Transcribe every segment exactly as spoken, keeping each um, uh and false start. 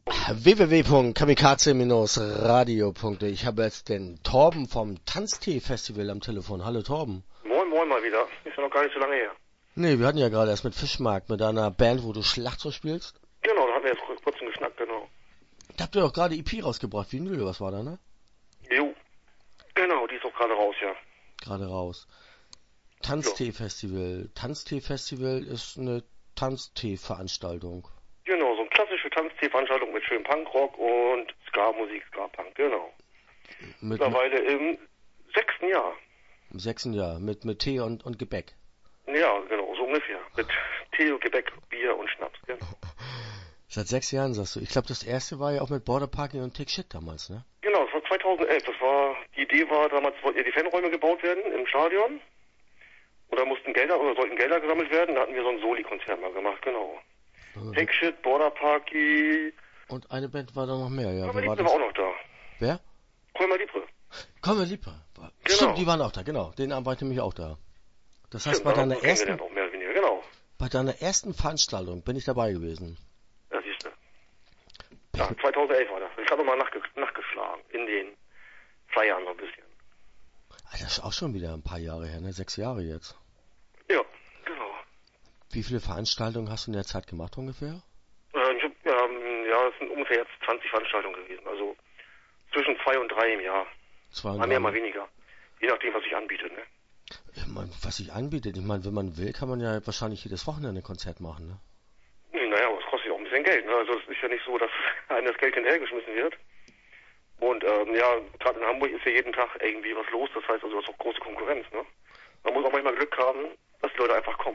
w w w punkt kamikaze Bindestrich radio punkt de. Ich habe jetzt den Torben vom Tanztee-Festival am Telefon. Hallo Torben. Moin, moin mal wieder. Ist ja noch gar nicht so lange her. Nee, wir hatten ja gerade erst mit Fischmarkt, mit einer Band, wo du Schlagzeug spielst. Genau, da hatten wir jetzt kurz kurz geschnackt, genau. Da habt ihr doch gerade E P rausgebracht, Vinyl, was war da, ne? Jo. Genau, die ist auch gerade raus, ja. Gerade raus. Tanztee-Festival. Tanztee-Festival ist eine Tanztee-Veranstaltung. Genau, so eine klassische Tanztee-Veranstaltung mit schönem Punkrock und Ska-Musik, Ska-Punk, genau. Mit, Mittlerweile im sechsten Jahr. Im sechsten Jahr, mit, mit Tee und, und Gebäck. Ja, genau, so ungefähr. Mit Tee, Gebäck, Bier und Schnaps, genau. Seit sechs Jahren, sagst du. Ich glaube, das erste war ja auch mit Border Parking und Take Shit damals, ne? Genau, das war zweitausendelf. Das war, die Idee war, damals wollten ja die Fanräume gebaut werden im Stadion. Und da mussten Gelder, oder sollten Gelder gesammelt werden. Da hatten wir so ein Soli-Konzert mal gemacht, genau. Also, Take Shit, Border Party. und eine Band war da noch mehr, ja. Kolmer Wer war Libre das? war auch noch da. Wer? Kolmer Libre. Kolmer Libre. Genau. Stimmt, die waren auch da, genau. Den Abend war ich nämlich auch da. Das heißt, Stimmt, bei da haben deiner wir ersten, kennengelernt auch mehr oder weniger, genau. bei deiner ersten Veranstaltung bin ich dabei gewesen. Ja, siehst du. Ja, zweitausendelf war das. Ich habe mal nachge nachgeschlagen. In den Flyern so ein bisschen. Alter, das ist auch schon wieder ein paar Jahre her, ne? Sechs Jahre jetzt. Ja, genau. Wie viele Veranstaltungen hast du in der Zeit gemacht ungefähr? Äh, ich hab, ähm, ja, es sind ungefähr jetzt zwanzig Veranstaltungen gewesen. Also zwischen zwei und drei im Jahr. Zwei und Mal mehr, drei. mal weniger. Je nachdem, was sich anbietet, ne? Ich mein, was sich anbietet, ich meine, wenn man will, kann man ja wahrscheinlich jedes Wochenende ein Konzert machen, ne? Naja, aber es kostet ja auch ein bisschen Geld, ne? Also es ist ja nicht so, dass einem das Geld hinterhergeschmissen wird. Und ähm, ja, gerade in Hamburg ist ja jeden Tag irgendwie was los. Das heißt also, das ist auch große Konkurrenz, ne? Man muss auch manchmal Glück haben, dass die Leute einfach kommen.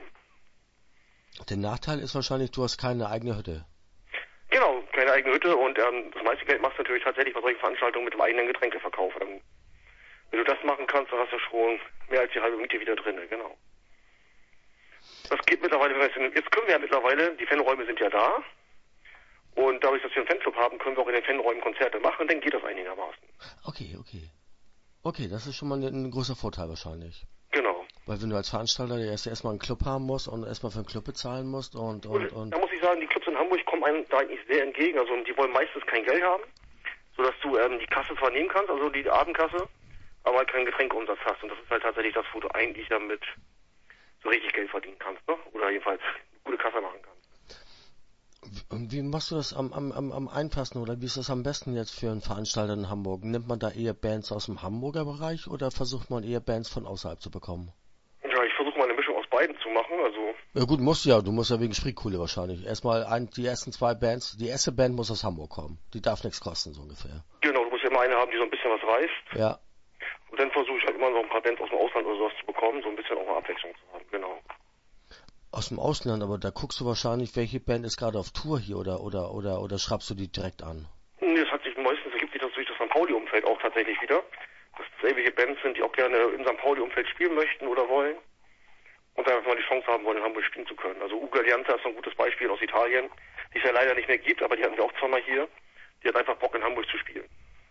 Der Nachteil ist wahrscheinlich, du hast keine eigene Hütte. Genau, keine eigene Hütte und ähm, das meiste Geld machst du natürlich tatsächlich bei solchen Veranstaltungen mit dem eigenen Getränkeverkauf. Ähm, wenn du das machen kannst, dann hast du schon mehr als die halbe Miete wieder drin, ne? Genau. Das geht mittlerweile, jetzt können wir ja mittlerweile, die Fanräume sind ja da und dadurch, dass wir einen Fanclub haben, können wir auch in den Fanräumen Konzerte machen, dann geht das einigermaßen. Okay, okay. Okay, das ist schon mal ein, ein großer Vorteil wahrscheinlich. Genau. Weil wenn du als Veranstalter erst erstmal einen Club haben musst und erstmal für einen Club bezahlen musst und, und, und... Da muss ich sagen, die Clubs in Hamburg kommen einem da eigentlich sehr entgegen. Also die wollen meistens kein Geld haben, sodass du ähm, die Kasse zwar nehmen kannst, also die Abendkasse, aber halt keinen Getränkeumsatz hast. Und das ist halt tatsächlich das, wo du eigentlich damit so richtig Geld verdienen kannst, ne? Oder jedenfalls eine gute Kasse machen kannst. Und wie machst du das am, am, am, am einfachsten oder wie ist das am besten jetzt für einen Veranstalter in Hamburg? Nimmt man da eher Bands aus dem Hamburger Bereich oder versucht man eher Bands von außerhalb zu bekommen? Ja, ich versuche mal eine Mischung aus beiden zu machen, also... Ja gut, musst du ja, du musst ja wegen Spreekohle wahrscheinlich. Erstmal ein, die ersten zwei Bands, die erste Band muss aus Hamburg kommen. Die darf nichts kosten, so ungefähr. Genau, du musst ja immer eine haben, die so ein bisschen was reißt. Ja. Und dann versuche ich halt immer noch ein paar Bands aus dem Ausland oder sowas zu bekommen, so ein bisschen auch mal Abwechslung zu haben, genau. Aus dem Ausland, aber da guckst du wahrscheinlich, welche Band ist gerade auf Tour hier oder oder oder oder schreibst du die direkt an? Nee, das hat sich meistens ergibt sich das durch das Sankt Pauli-Umfeld auch tatsächlich wieder. Dass das irgendwelche Bands sind, die auch gerne im Sankt Pauli-Umfeld spielen möchten oder wollen. Und dann einfach mal die Chance haben wollen, in Hamburg spielen zu können. Also Ugo Alianza ist so ein gutes Beispiel aus Italien, die es ja leider nicht mehr gibt, aber die hatten wir auch zweimal hier. Die hat einfach Bock in Hamburg zu spielen.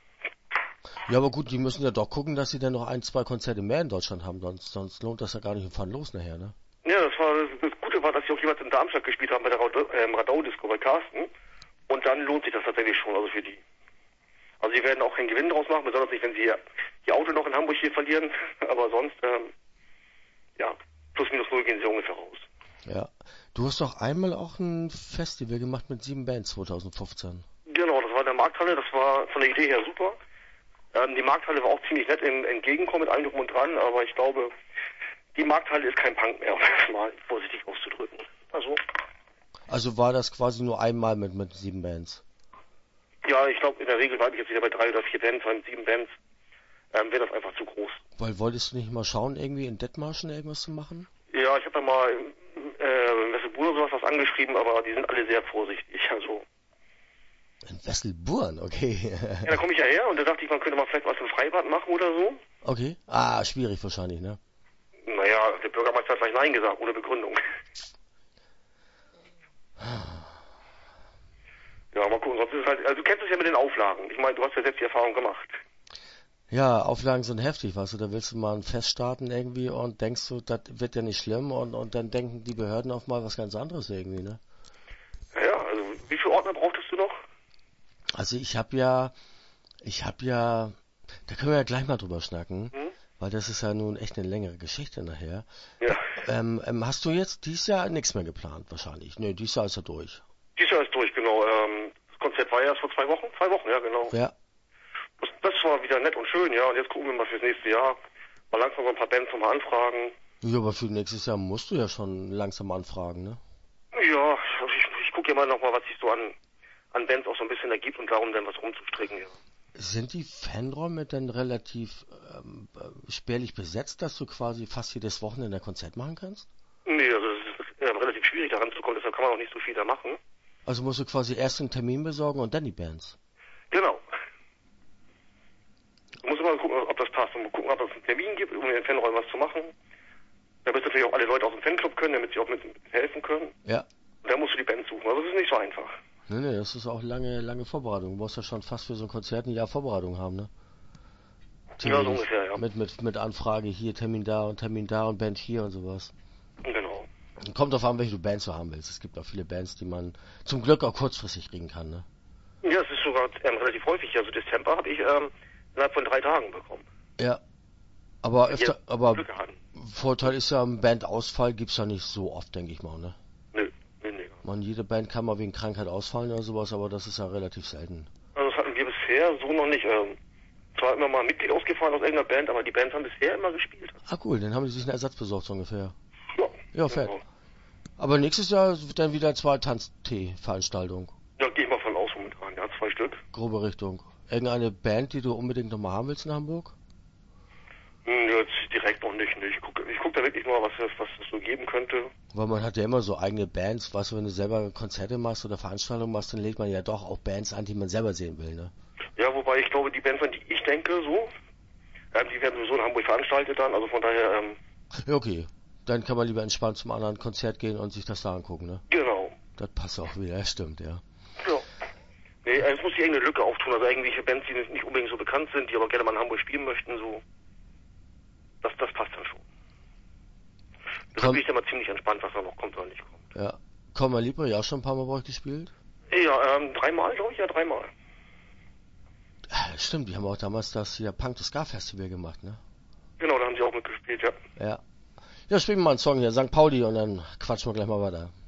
Ja, aber gut, die müssen ja doch gucken, dass sie dann noch ein, zwei Konzerte mehr in Deutschland haben, sonst, sonst lohnt das ja gar nicht im Fahren los nachher, ne? Ja, das war das Gute war, dass sie auch jeweils in Darmstadt gespielt haben bei der ähm, Radau-Disco bei Carsten. Und dann lohnt sich das tatsächlich schon, also für die. Also sie werden auch keinen Gewinn draus machen, besonders nicht, wenn sie ihr Auto noch in Hamburg hier verlieren. Aber sonst, ähm, ja, plus minus null gehen sie ungefähr raus. Ja. Du hast doch einmal auch ein Festival gemacht mit sieben Bands zwanzig fünfzehn. Genau, das war in der Markthalle, das war von der Idee her super. Ähm, die Markthalle war auch ziemlich nett im Entgegenkommen mit allem drum und dran, aber ich glaube, die Markthalle ist kein Punk mehr, um das mal vorsichtig auszudrücken. Also, Also war das quasi nur einmal mit, mit sieben Bands? ja, ich glaube, in der Regel war ich jetzt wieder bei drei oder vier Bands, weil mit sieben Bands ähm, wäre das einfach zu groß. Weil wolltest du nicht mal schauen, irgendwie in Dithmarschen irgendwas zu machen? Ja, ich habe da mal äh, in Wesselburg oder sowas was angeschrieben, aber die sind alle sehr vorsichtig, also... In Wesselburg, okay. Ja, da komme ich ja her und da dachte ich, man könnte mal vielleicht was im Freibad machen oder so. Okay. Ah, schwierig wahrscheinlich, ne? Naja, der Bürgermeister hat gleich Nein gesagt, ohne Begründung. Ja, mal gucken, sonst ist es halt, also du kennst es ja mit den Auflagen. Ich meine, du hast ja selbst die Erfahrung gemacht. Ja, Auflagen sind heftig, weißt du, da willst du mal ein Fest starten irgendwie und denkst du, das wird ja nicht schlimm und, und dann denken die Behörden auf mal was ganz anderes irgendwie, ne? Ja, also wie viele Ordner brauchtest du noch? Also ich habe ja, ich habe ja, da können wir ja gleich mal drüber schnacken, Hm? weil das ist ja nun echt eine längere Geschichte nachher. Ja. Ähm, ähm, hast du jetzt dieses Jahr nichts mehr geplant wahrscheinlich? Nö, dieses Jahr ist er durch. Dieses Jahr ist durch, genau. Ähm, das Konzert war ja erst vor zwei Wochen. Zwei Wochen, ja, genau. Ja. Das, das war wieder nett und schön, ja. Und jetzt gucken wir mal fürs nächste Jahr. Mal langsam so ein paar Bands nochmal anfragen. Ja, aber für nächstes Jahr musst du ja schon langsam anfragen, ne? Ja, ich, ich gucke ja mal nochmal, was sich so an, an Bands auch so ein bisschen ergibt und darum dann was rumzustricken, ja. Sind die Fanräume denn relativ ähm, äh, spärlich besetzt, dass du quasi fast jedes Wochenende ein Konzert machen kannst? Nee, also es ist äh, relativ schwierig da ranzukommen, deshalb kann man auch nicht so viel da machen. Also musst du quasi erst einen Termin besorgen und dann die Bands. Genau. Du musst immer gucken, ob das passt und gucken, ob es einen Termin gibt, um in den Fanräumen was zu machen. Da müssen natürlich auch alle Leute aus dem Fanclub können, damit sie auch mit helfen können. Ja. Und dann musst du die Band suchen. Also das ist nicht so einfach. Nee, nee, das ist auch lange, lange Vorbereitung. Du musst ja schon fast für so ein Konzert ein Jahr Vorbereitung haben, ne? Ja, so ungefähr, ja. Mit, mit, mit Anfrage hier, Termin da und Termin da und Band hier und sowas. Genau. Kommt drauf an, welche du Bands du haben willst. Es gibt auch viele Bands, die man zum Glück auch kurzfristig kriegen kann, ne? Ja, es ist sogar ähm, relativ häufig. Also das Tempo habe ich ähm, innerhalb von drei Tagen bekommen. Ja. Aber öfter, Jetzt aber Glück gehabt. Vorteil ist ja, ein Bandausfall gibt's ja nicht so oft, denke ich mal, ne? Nö, nö, nö. Man, jede Band kann mal wegen Krankheit ausfallen oder sowas, aber das ist ja relativ selten. Also das hatten wir bisher so noch nicht. Ähm, zwar immer mal ein Mitglied ausgefallen aus irgendeiner Band, aber die Bands haben bisher immer gespielt. Ah cool, dann haben die sich einen Ersatz besorgt so ungefähr. Ja, Ja, fett. genau. Aber nächstes Jahr wird dann wieder zwei Tanztee-Veranstaltungen. Ja, gehe ich mal von aus momentan. Ja, zwei Stück. Grobe Richtung. Irgendeine Band, die du unbedingt nochmal haben willst in Hamburg? Hm, jetzt direkt noch nicht. Ne. Ich gucke ich guck da wirklich mal, was es was es so geben könnte. Weil man hat ja immer so eigene Bands, weißt du, wenn du selber Konzerte machst oder Veranstaltungen machst, dann lädt man ja doch auch Bands an, die man selber sehen will, ne? Ja, wobei ich glaube, die Bands, an die ich denke, so, ähm, die werden sowieso in Hamburg veranstaltet dann. Also von daher, ähm, Ja, okay. Dann kann man lieber entspannt zum anderen Konzert gehen und sich das da angucken, ne? genau. Das passt auch wieder, das stimmt, ja. Ja. Nee, es muss sich irgendeine Lücke auftun. Also irgendwelche Bands, die nicht unbedingt so bekannt sind, die aber gerne mal in Hamburg spielen möchten, so. Das, das passt dann schon. Deshalb bin ich da mal ziemlich entspannt, was da noch kommt oder nicht kommt. Ja. Komma Libre, ja auch schon ein paar Mal bei euch gespielt? Ja, ähm, dreimal, glaube ich, ja, dreimal. Ah, stimmt, die haben auch damals das hier Punk to Ska Festival gemacht, ne? Genau, da haben sie auch mitgespielt, ja. Ja. Ja, spielen wir mal einen Song hier, Sankt Pauli, und dann quatschen wir gleich mal weiter.